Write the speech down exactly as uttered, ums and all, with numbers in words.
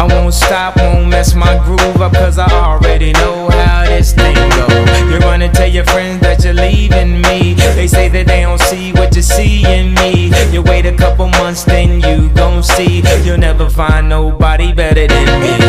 won't stop, won't mess my groove up, cause I already know how this thing go. You're gonna tell your friends that you're leaving me. They say that they don't see what you see in me. You wait a couple months, then you gon' see you'll never find nobody better than me.